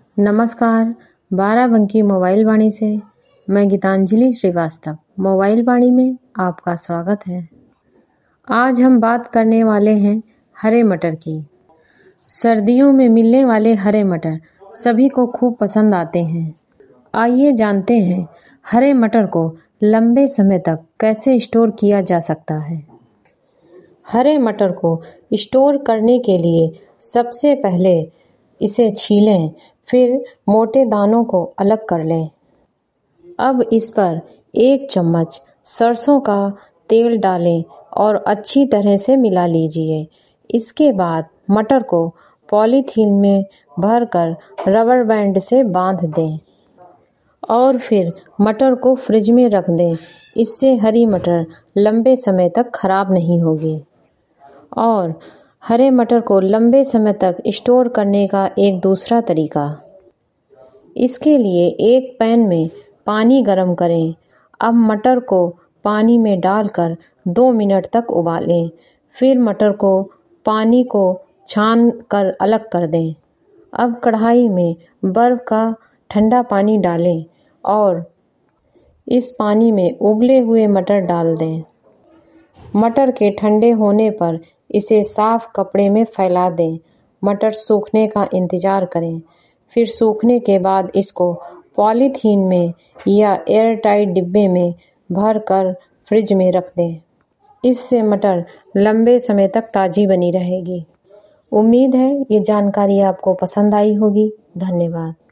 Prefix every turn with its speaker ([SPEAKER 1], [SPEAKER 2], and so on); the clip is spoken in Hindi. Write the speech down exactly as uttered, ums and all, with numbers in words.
[SPEAKER 1] नमस्कार, बाराबंकी मोबाइल वाणी से मैं गीतांजलि श्रीवास्तव मोबाइल वाणी में आपका स्वागत है। आज हम बात करने वाले हैं हरे मटर की। सर्दियों में मिलने वाले हरे मटर सभी को खूब पसंद आते हैं। आइए जानते हैं हरे मटर को लंबे समय तक कैसे स्टोर किया जा सकता है। हरे मटर को स्टोर करने के लिए सबसे पहले इसे छीलें, फिर मोटे दानों को अलग कर लें। अब इस पर एक चम्मच सरसों का तेल डालें और अच्छी तरह से मिला लीजिए। इसके बाद मटर को पॉलीथीन में भरकर रबर बैंड से बांध दें और फिर मटर को फ्रिज में रख दें। इससे हरी मटर लंबे समय तक खराब नहीं होगी। और हरे मटर को लंबे समय तक स्टोर करने का एक दूसरा तरीका, इसके लिए एक पैन में पानी गरम करें। अब मटर को पानी में डालकर दो मिनट तक उबालें। फिर मटर को पानी को छान कर अलग कर दें। अब कढ़ाई में बर्फ का ठंडा पानी डालें और इस पानी में उबले हुए मटर डाल दें। मटर के ठंडे होने पर इसे साफ कपड़े में फैला दें। मटर सूखने का इंतजार करें। फिर सूखने के बाद इसको पॉलीथीन में या एयरटाइट डिब्बे में भरकर फ्रिज में रख दें। इससे मटर लंबे समय तक ताज़ी बनी रहेगी। उम्मीद है ये जानकारी आपको पसंद आई होगी। धन्यवाद।